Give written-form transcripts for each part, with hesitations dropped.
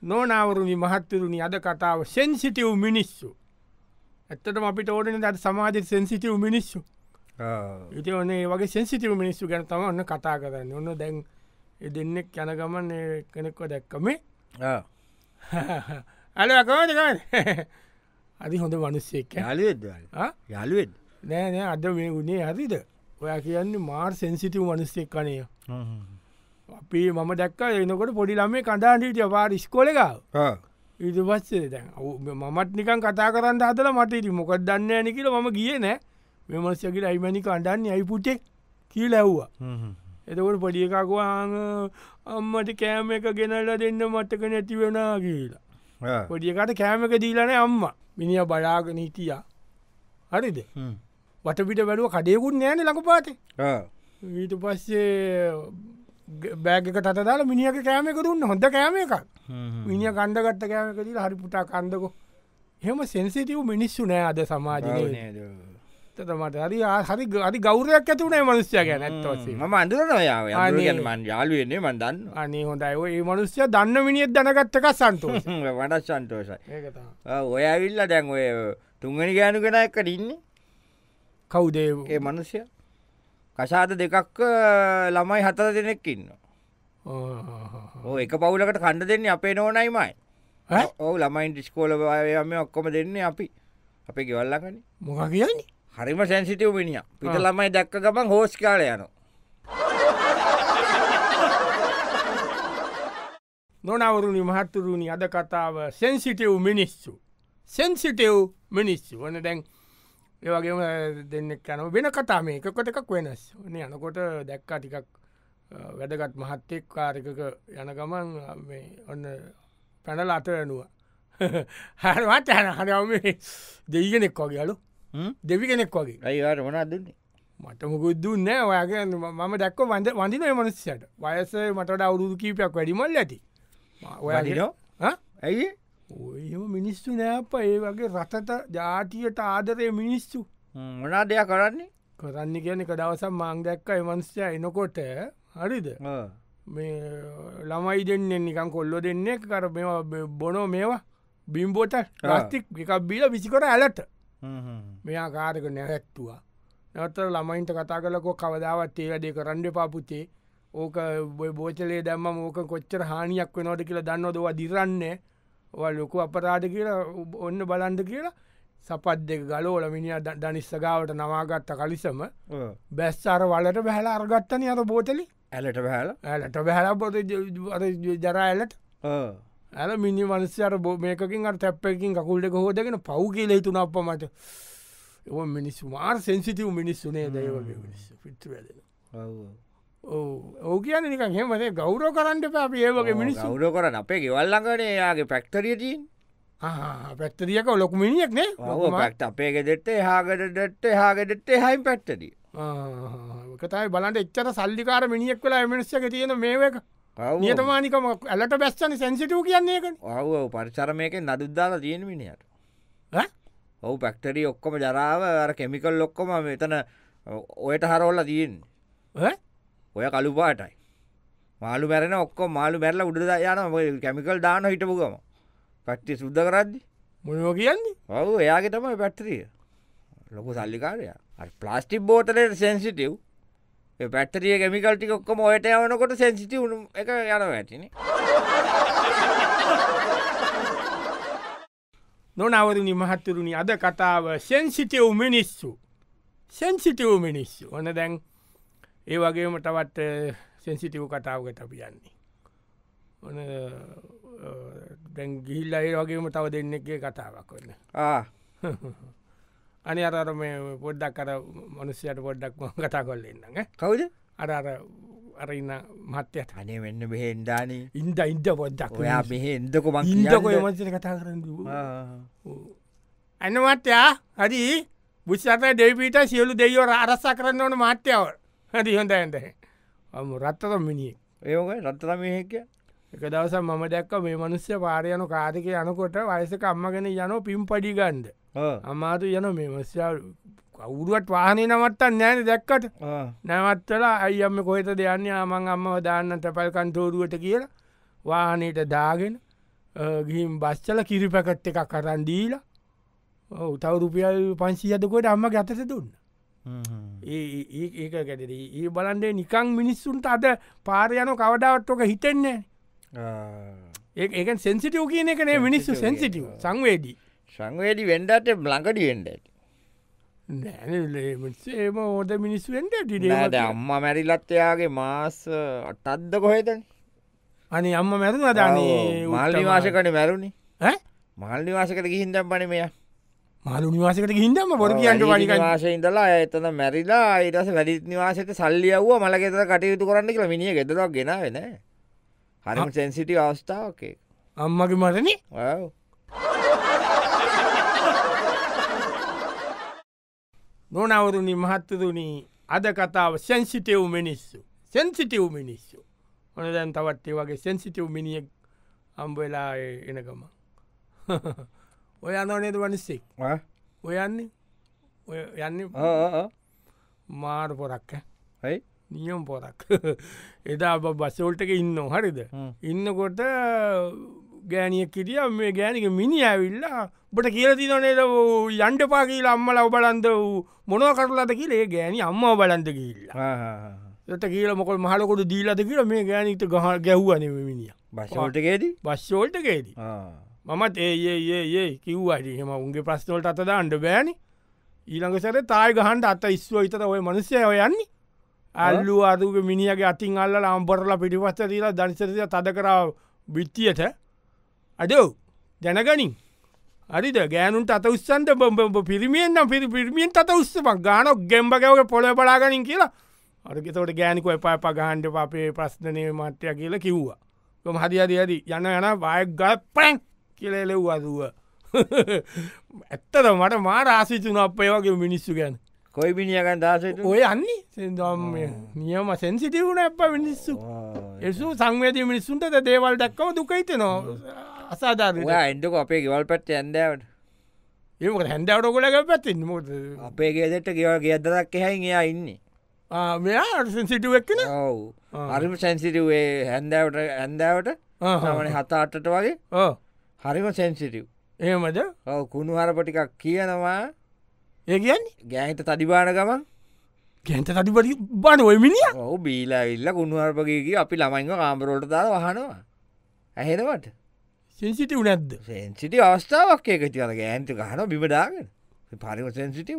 නොනවරුණි මහත්තරුණි අද කතාව සෙන්සිටව් මිනිස්සු ඇත්තටම අපිට ඕඩන අත් සමාජ සෙන්සිටව් මිනිස්සු ඉති ඔන්නේ වගේ සෙන්සිටව් මිනිස්සු ගැන තම ඔන්න කතා කරන්න ඔන්න දැන් දෙන්නෙක් යන ගමන් කෙනෙක්ව දැක්කමේ අලකෝදකන්න අදි හොඳ මනුස්සෙක් යාලුවෙද යාලුවෙද නෑ නෑ අද මේ ගුණේ හරිද ඔයා කියන්නේ මාර් සෙන්සිටව් මනුස්සෙක් කනය අපි මම දැක්ක එනකොට පොඩි ළමේ කඩාන්ටීට පාර ස්කෝලකාව ඊට පස්සේ දැන් මමත් නිකන් කතා කරන්න හදල මට ඉති මොකක් දන්න ඇනි කියල ම ගිය නෑ මෙමස්සකිල අයිමනික අඩන්න අයිපුටෙක් කියී ලැව්වා එතකොට පොඩි එකකුවාං අම්මට කෑම එක ගෙනල්ල දෙන්න මටක නැති වෙනා කියලා පොඩියකට කෑම එක දීලන අම්ම මිනිිය බලාගෙන හිටිය හරිද වටපිට බැලුව කඩයකුත් නෑන ලක පාට ඊට පස්සේ බෑගක තදාල මිනිියක කෑමක දුන්න හොඳ කෑම එකක් මිනිිය කණ්ඩගත්ත කෑමක දී හරි පුටා කන්දකො එහෙම සෙන්සිටව් මිනිස්සු නෑ අද සමාජනය තමට හරි හරි අරි ගෞරයක් ඇතුනේ මනුස්්‍යය ගැන ඇත්වසේ ම අඳුරන මන් යාලුවන්නේ මන් දන්න අනේ හොඳයි ඒ මනුස්්‍ය දන්න මිනිියත් දැනගත්තක සන්තෝ වඩත් සන්තෝසයි ඔය ඇවිල්ල දැන් ඔය තුන්ගනි ගෑනු කෙන එක ඉන්නේ කවුදේ ඒ මනුස්්‍ය කසාද දෙකක් ළමයි හතර දෙනෙක් ඉන්න ඕ එක පවුලකට කණ්ඩ දෙන්නේ අපේ නෝනයිමයි ඔව ළමයින් ටිස්කෝල යම ඔක්කොම දෙන්නේ අපි අපේ ගෙවල්ලකන මොක කියන්නේ හරිම සැන්සිටව් මිනිිය පිට ළමයි දැක්ක ගමන් හෝස් කාල යන නොනවරුණි මහත්තුරුණි අද කතාව සෙන්සිටව් මිනිස්සු සෙන්සිටව් මිනිස්සු වන දැන් ඒවගේම දෙන්නෙක් යන වෙන කතා මේ එකකොට එකක් වෙනස් ඕන යනකොට දැක්කා ටිකක් වැදගත් මහත්තෙක් කාරකක යන ගමන් ඔන්න පැනල අතරනුව හරවත් යන හරම දෙයිගෙනෙක් වගේ අලු දෙවි කෙනෙක් වගේ අයිවාට මොනා දුන්නේ මටමකුත් දුන්න ඔයාගේ මම දැක්ක වඳින මනස්සයට වයස මට අවුරුදු කීපයක් වැඩිමල් ඇති ඔයාගන ඇයි ඔයම මිනිස්සු නෑප ඒ වගේ රටට ජාතියට ආදරය මිනිස්සු මොනා දෙයක් කරන්නේ කරන්න කියන එක දවසම් මාං දැක්ක එමන්ස්ය එනකොට හරිද මේ ළමයි දෙන්නෙන් නිකන් කොල්ලො දෙන්නෙක් කර බොනෝ මේවා බිම්බෝට රස්තික් එකක් බීල විසිකොට ඇලට මෙයා කාරක නැහැත්තුවා නවතර ළමයින්ට කතා කලකො කවදාවත් ඒවදේ කරන්න පාපුතේ ඕක බෝචලේ දැම්ම මෝක කොච්චර හානියක් වෙනෝට කියලා දන්නවදවා දිරන්නේ ලොකු අපරාධ කියලා ඔන්න බලන්ඩ කියලා සපත් දෙක ගලෝල මිනිිය දනිස්සගාවට නවාගත්ත කලිසම බැස්සාර වලට බැහල අරගත්තන අර බෝතලි ඇලට බැහල ඇලට බැහල පොත ජරා ඇලට ඇල මිනි මනස්්‍යර මේකින් අර තැප්පකින් කකුල්ට හෝදගෙන පව් කියල හිතුන අපමට එ මිනිස්සු මාර් සෙන්සිටව් මිනිස්සුනේ දයවගේ මිනිස්සු පිට වැදෙන ඕ කියන නික හෙමේ ගෞරෝ කරන්න පැ ඒවගේ මිනිස් ගෞරෝ කරන අපේ ගෙවල්ලඟනේ යාගේ පැක්ටරියතින් පැක්තරියක ලොකු මිනිියක් නේ පැක්ට අපේ ගෙදෙට හාගටට හාගටට හයිම් පැක්ටරිය කතයි බලන්ට එච්චර සල්ලිකාර මිනිියක් වෙලා එමනිස්සක තියෙන මේක නියතමානිකම ඇලට බැස්සන සැන්සිටූ කියන්නේ එක ඔව පරිසරමයක නදුද්දාලා තියෙන මිනිහට ඔවු පැක්ටරී ඔක්කොම ජරාව අර කෙමිකල් ලොක්කොම මෙතන ඔයට හරෝල්ල තියෙන් ඔය කළුපාටයි මාලු මැරෙන ඔක්කො මාලු මැරල උඩ යන කැමිකල් දාන හිටපුගම පට්ටි සුද්ද කරද්දි මොනෝ කියන්නේ ඔවු එයාගේ තමයි පැට්ටරිය ලොකු සල්ලිකාරය ප්ලාස්ටික් බෝතලට සෙන්සිටව් පැට්ටරිය කැමිකල්ටි ඔක්කොම ඔයට යවනකොට සැන්සිටි උුණු එක යන ඇතින නොනවරුණි මහත්තුරුණි අද කතාව සෙන්සිටව් මිනිස්සු සෙන්සිටව් මිනිස්සු ඕන දැන් ඒ වගේම තවත් සෙන්සිටව් කතාවකට අපි යන්නේ ඕන දැන් ගිහිල්ල ඒ වගේම තව දෙන්නෙක්ගේ කතාවක් වන්න අනි අර මේ පොඩ්ඩක් කර මනුස්්‍යයට පොඩ්ඩක් කතා කොල්ලෙන්න්න කවුද අරන්න මත්‍යයට අනේ වෙන්න බෙහෙන්ඩාන ඉන්ද ඉන්ද පොඩ්ඩක් ඔයා මෙහෙ එන්දකො ඉන්දකො මචන කතා කරන්න ඇනමත්යා හරි බුෂ්ත දෙවිපීට සියලු දෙයෝ අරස්සා කරන්න ඕන මාත්‍යාව හරි හොඳ ඇන්ද රත්තත මිනිිය ඒක රත්තරම මෙහෙක එක දවස මම දැක්ක මේ මනුස්්‍ය පාරයන කාරක යනකොට වයසක අම්මගෙන යනෝ පිම් පඩි ගන්ද අමාතු යන මේ මස්්‍යා කවුරුවත් වාහනය නවත්තන්න නෑන දැක්කට නැවත්තලා අයියම්ම කොහෙත දෙයන්න ආමන් අම්මව දාන්න තැපල් කන්තෝරුවට කියලා වාහනයට දාගෙන ගිහිම් බස්්චල කිරි පැකට් එකක් කරන් දීලා උතව රුපියල් 500කොට අම්ම ගතත දුන්න ඒක ගැට ඒ බලන්ඩේ නිකං මිනිස්සුන්ට අද පාරයන කවඩාවත්වක හිතෙන්නේ ඒකන් සෙන්සිටියෝ කියන එකනේ මිනිස්සු සෙන්සිටිය් සංවේදී සංවේඩි වෙන්ඩට බ්ලඟඩි වෙන්ඩ ඒම ඕද මිනිස්සු වෙන්ට ට අම්ම මැරිලත්තයාගේ මාස අටත්ද කොහෙතන අනි අම්ම මැරුණ අදානේ මල් නිවාසකට මැරුණි මල් නිවාසකට ගිහින්දම් පන මෙය මාලු නිවාසකට ගිහින්දම බොර කියන්ට වනික වාශය ඉඳලා එතන මැරිලා අයිටස වැඩි නිවාසට සල්ලියව්ව මලගෙතර කටයුතු කරන්න කියලා මිනිිය ගෙදරක් ගෙන වෙන හරිම සැන්සිටි අවස්ථාවකේ අම්මගේ මරණ නොනවරුණි මහත්තතුනි අද කතාව සැන්සිටව් මිනිස්සු සැන්සිටව් මිනිස්සු ඕන දැන් තවත්ේ වගේ සැන්සිටව් මිනිියෙක් අම්බවෙලා එනකම ඔය අනවනේද වනිස්සෙක් ඔයන්නේ ඔය යන්න මාර පොරක්ක හයි නියම් පොරක් එදා බස්සෝල්ටක ඉන්න හරිද ඉන්නකොට ගෑනියක් කිටිය මේ ගෑනික මිනි ඇවිල්ලා බට කියලති නොනේද යන්ඩ පා කියලා අම්මල ඔබලන්ද මොනව කරලාද කියලේ ගෑනි අම්ම බලන්ද කියල්ලා ට කියල මොකල් මහලකොට දීලද කියල මේ ගෑනිට ගහ ගැව්වන මිනිිය බස්ෝල්ටකේදී බස්්ෝල්ටකේදී මමත් ඒ කිව්වාට හෙම උන්ගේ ප්‍රශ්නෝල්ට අතද අන්ඩ බෑනි ඊළඟ සැර තායි ගහන්ට අත ඉස්ව ඉතර ඔය මනුස්සය යන්නේ අල්ලු අදුක මිනිියගේ අතින් අල්ල අම්බරලා පිටිපස්ස දීලා දනිසරය තද කරාව බිත්තියට අඩෝ දැනගනින් අරිද ගෑනුන්ට අත උස්සන්ට බොම්බ පිරිමියෙන්න්න පිරිමියෙන් අත උස්සමක් ගානක් ගෙම්බගවක පොල බලාගනින් කියලා අරගෙතවට ගෑනික එපා ගහන්ඩ අපේ ප්‍රශ්නනය මට්‍යය කියලා කිව්වා කොම හදි අදි යන යන බයක් ගත් පැන් කියලෙව්වාදුව ඇත්තද මට මාර ආසිතුන අපේ වගේ මිනිස්සු ගැන කොයි බිනිියගන් දාසට ඔය අන්නේ සෙදම් නියම සැන්සිටිවුණ අප මිනිස්සු එසු සංවේදී මිනිස්සුන්ට දේවල් දක්කව දුකයිත නො අසාධාර එන්ඩක අපේ ගෙවල් පැත්ත ඇන්දවට ඒමක හැන්ඩවට ගොලග පැත්තින්න මොට අපේ ගෙදට ගෙවගේ අදදක් එහයි එයා ඉන්නේ මෙයා සැන්සිටුව එක්කන ඔවු අරිම සැන්සිටවේ හැන්දවට ඇන්දාවට මන හතාටට වගේ හරිම සැන්සිටව් එහෙමද ඔව කුණු හරපටිකක් කියනවා ඒ කියන්නේ ගෑහිත තඩිබාන ගමන් ගැන්ත තඩිපටි බාන ඔය මිනිිය ඔහු බීලාවිල්ල කුණුහරපගේ අපි ළමයින්ව කාම්පරෝට දාව වහනවා ඇහෙනවට සෙන්සිටව් නැද්ද සෙන්සිටි අවස්ථාවක් ඒක තියන ගෑන්ත ගහන බිමදාගෙන පරිම සෙන්සිටව්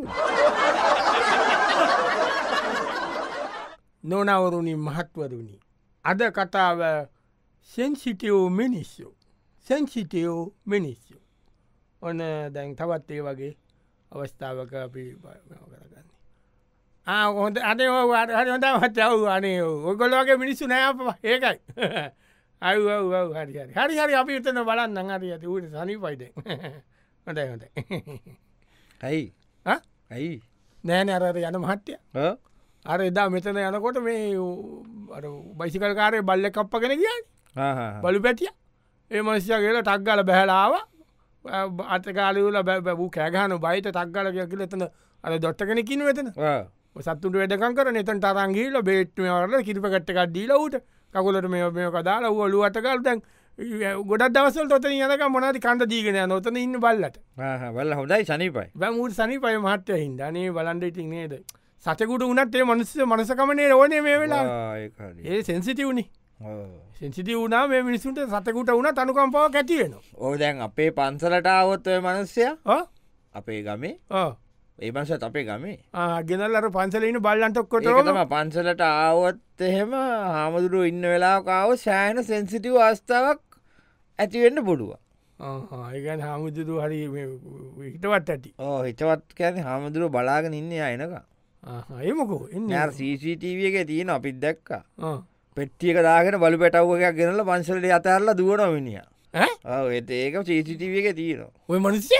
නොනවරුණි මහත්වරුණි අද කතාව සෙන්සිටව් මිනිස්සු සැන්සිටව් මිනිස්සු ඔන්න දැන් තවත් ඒ වගේ අවස්ථාවක අපි කරගන්න හොඳ අද හරි හොඳ මචව අනේ ඔගොල්ලෝගේ මිනිස්සු නෑ ඒකයි අය හරි හරි හරි අපි උතන බලන්න හරි ඇති ඌට සනි පයිද හොඳයි හොඳ ඇයි ඇයි නෑන අරට යන මහට්ටය අර එදා මෙතන යනකොට මේ බයිසිකල් කාරය බල්ල කප්පගෙන කියන්න බලු පැටිය ඒ මස්්‍ය කියලා ටක්ගල බැහලාව අතකාලවල බැබූ කෑගහන බයිත තක්ගල කියල එතන අද දොට්ටකෙනකින් වෙතන සත්තුට වැඩකන් කර නතන් තරංගීල බේට්මවල කිරිපකට්ටකක් දීලවට කකුලට මේ කදාලා වලු අටකල් දැන් ගොඩක් දවසල් තොත යනක මොනති කන්ද දීගෙන නොතන ඉන්න බල්ලට බල්ල හොඳයි සනිපයි බැමුට සනිපය මහත්ය හින්දනේ බලන්ඩ ඉතින් නේද සතකුට උනත් ඒ මනුස්ස මනසකමනේ ඕනේ මේ වෙලා ඒ සෙන්සිටවුණි සෙන්සිටි වුණා මේ මිනිසුන්ට සතකුට වුණ තනුකම්පාව ඇතිවෙන ඕ දැන් අපේ පන්සලට අවොත්වය මනුස්්‍යය අපේ ගමේ ඒ මසත් අපේ ගමේ ගෙනල්ලර පන්සලන බල්ලන්ටොක්කොට තම පන්සලට ආවොත් එහෙම හාමුදුරුව ඉන්න වෙලාකාව සෑන සෙන්සිටිව් අවස්ථාවක් ඇතිවෙන්න බොඩුව ඒගැන් හාමුදුරු හරි හිටවත් ඇති හිටවත් කැන හාමුදුරුව බලාගෙන ඉන්න අයනක ඒමකෝ එන්න CCTV එක තියෙන අපිත් දැක්කා පෙට්ටියක දාගෙන බලු පැටව්වකයක් ගෙනල පන්සලට අතඇරල දුවන මිනිිය ඒත් ඒක CCTV එක තියෙනවා ඔය මනුස්්‍ය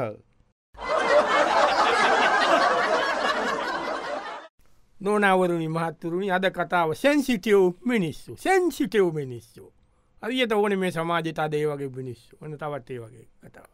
නොනවරුණි මහත්තුරුණි අද කතාව සැන්සිටව් මිනිස්සු සැන්සිටව් මිනිස්සු අරියට ඕන මේ සමාජත අදේ වගේ මිනිස්සු ඕන තවත්ේ වගේ කතාව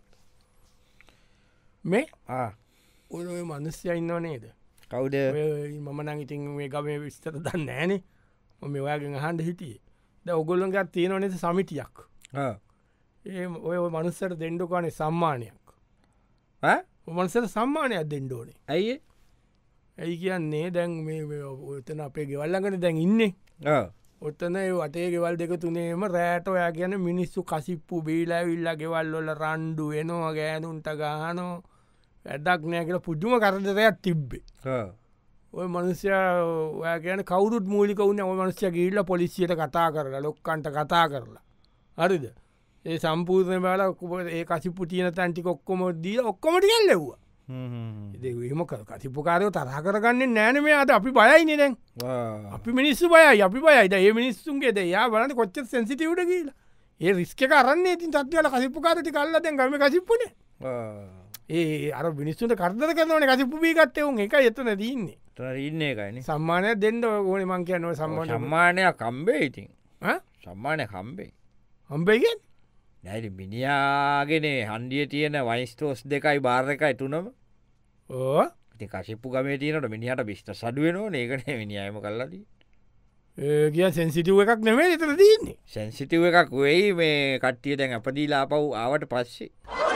මේ ඔය මනුස්්‍ය ඉන්න නේද කවුද මම නං ඉතින් මේ ගමේ විස්තර දන්න ෑනේ ඔම ඔයාගෙන් අහන්ඩ හිටියේ ද ඔගොල්ලොන්ගත් තියෙන නෙත සමිටියක් ඒ ඔය මනුස්සට දෙන්ඩුකානේ සම්මානයක් මනසට සම්මානයක් දෙන්ඩෝනේ ඇයි ඇයි කියන්නේ දැන් මේ ඔතන අපේ ගෙවල්ලඟට දැන් ඉන්නේ ඔත්තන වටේ ගෙවල් දෙක තුනේම රෑට ඔයා කියන මිනිස්සු කසිප්පු බීලාවිල්ලා ගෙවල්ලොල රණ්ඩු එනවා ගෑනුන්ට ගානෝ වැඩක් නෑ කියලා පුද්ජුම කරදරයක් තිබ්බේ ඔය මනුස්්‍ය ඔය කියන කවුරුත් මූලික වුණ ඔය මනුස්්‍ය ගිල්ල පොලිසියට කතා කරලා ලොක්කන්ට කතා කරලා හරිද ඒ සම්පූර්ණය බල ඒ කසිපු තියන තැන්ටි ඔක්කොම දී ඔක්කොමට ගැල්ලෙව්වා එම කසිපුකාරයෝ තරහ කරගන්න නෑන මේ අද අපි බයයින දැන් අපි මිනිස්සු බයයි අපි බයයිද ඒ මිනිස්සුන්ගේ යා බලන්න කොච්ච සැසිටිවට කියලා ඒ රිස්ක කරන්නේ ඉතින් තත්වල කසිපුකාරටි කල්ල දැන් ගම කසිප්පුන ඒ අර මිනිස්සුට කරදර කරනවන කසිපුපිගත්තවුන් එක එතන දන්නේ ඉන්න එකයින සම්මානය දෙන්න ඕන මං කියන්නව සම්මානයක් කම්බේ ඉතින් සම්මානය කම්බේ හම්බේගෙන් නැයි මිනිියාගෙන හන්දිය තියෙන වයිස්තෝස් දෙකයි බාර එකයි තුනම ඕ ති කශපපු ගමේ තියනට මිනිහට බිස්ට සඩුවන ඒකට මිනිියම කල්ලද කිය සැන්සිටුව එකක් නෙමේ එතර දන්නේ සැන්සිටිව එකක් වෙයි මේ කට්ටිය දැන් අපදීලා පව් ආවට පස්සේ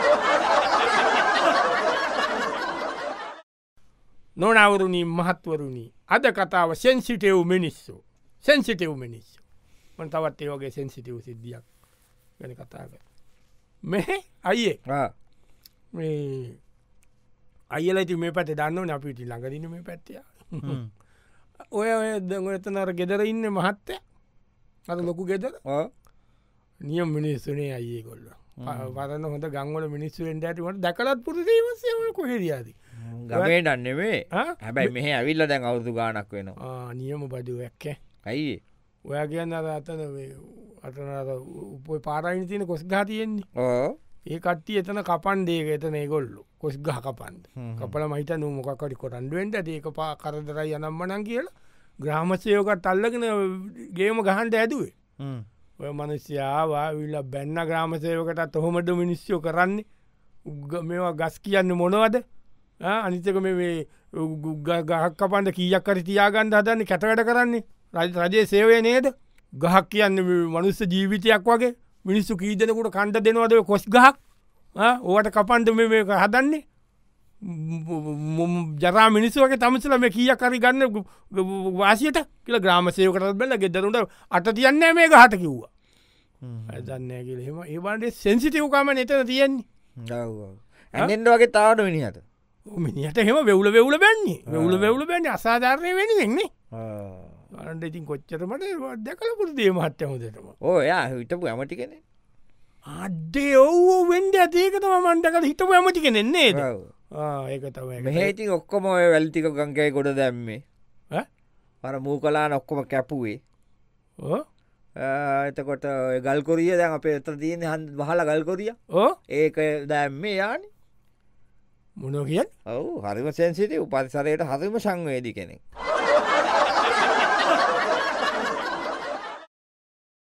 නොනවරුණී මහත්වරුණී අද කතාව සැන්සිටව් මිනිස්සු සැන්සිටව් මිනිස්සු මන් තවත් ඒෝගේ සැන්සිටව් සිද්ධියක් ගැන කතාව මෙ අයියේ අයල ති මේ පැට දන්න අපිටි ළඟදින මේ පැත්තිය ඔය එතනර ගෙදර ඉන්න මහත්තය අද ලොකු ගෙදර නියම් මිනිස්සුනේ අයේ කොල්ල පරන්න හොඳ ගංවල මිනිස්සුවෙන්ට ඇතිවට දැකලත් පුරදීවසයම කොහෙරියාද ගමේ දන්නෙවේ හැබැයි මෙහ ඇවිල්ල දැන් අවුදු ගානක් වෙනවා නියම බඩුවැක්ක ඇයි ඔයා කියන්න අතන අතන උප පාරයින තියෙන කොස් ගා තියෙන්නේ ඒ කට්ටිය එතන කපන් දේක එතන ඒගොල්ලු කොස් ගහ කපන්ද කපල මහිත නොමොකකට කොටන්ඩුවෙන්ට ඒක පා කරදරයි යනම්මනන් කියලා ග්‍රාමසයෝකට අල්ලගෙන ගේම ගහන්ට ඇදුවේ ඔය මනුස්්‍යාවා විල්ල බැන්න ග්‍රාමසයෝකටත් ඔහොමට මිනිස්්‍යෝ කරන්නේ මේවා ගස් කියන්න මොනවද අනිතක මේ ගහක් කපන්ද කීයක් කර තියාගන්න හදන්නේ කැටකට කරන්නේ රජයේ සේවය නේද ගහක් කියන්න මනුස්ස ජීවිතයක් වගේ මිනිස්සු කීදනකුට කණ්ඩ දෙනවද කොස් ගහක් ඕට කපන්ඩ මේ හදන්නේ ජරා මිනිස්සුවගේ තමසල මේ කිය කරි ගන්න වාසියට කියල ග්‍රාමසයකරත් බැල ගෙදරුට අට තියන්න මේ ගහට කිව්වා ඇදන්න කියලෙම ඒබන්ට සෙන්සිටිව්කාම නතන තියෙන්නේ ඇනෙන්ට වගේ තාවට මිනිහට මිනිට හෙම වෙවුල වෙවුල බැන්නේ වෙවුල වෙවුල බැන්න අසාධාරණය වෙන වෙන්නේ අන්ට ඉතින් කොච්චරමට දැකල පුර දේමහත්්‍ය හොදටම ඕයා හිටපු ඇමටි කෙනෙ අඩේ ඔව්ෝ වෙන්ඩ ඇතේකතම මන්ටකල හිටපු ඇමටි කෙනෙන්නේ ඒක තම මෙහේති ඔක්කොම ඔය වැල්තික ගංකයි ගොඩ දැම්මේ පර මූ කලා ඔක්කොම කැපුවේ එතකොට ගල්කොරිය දැන් අපේ එත තියන හ වහල ගල්කොරිය ඒක දැම්මේ යානි මොනෝ කිය ඔවු හරිම සැන්සිට උපරිසරයට හරිම සංවේදි කෙනෙක්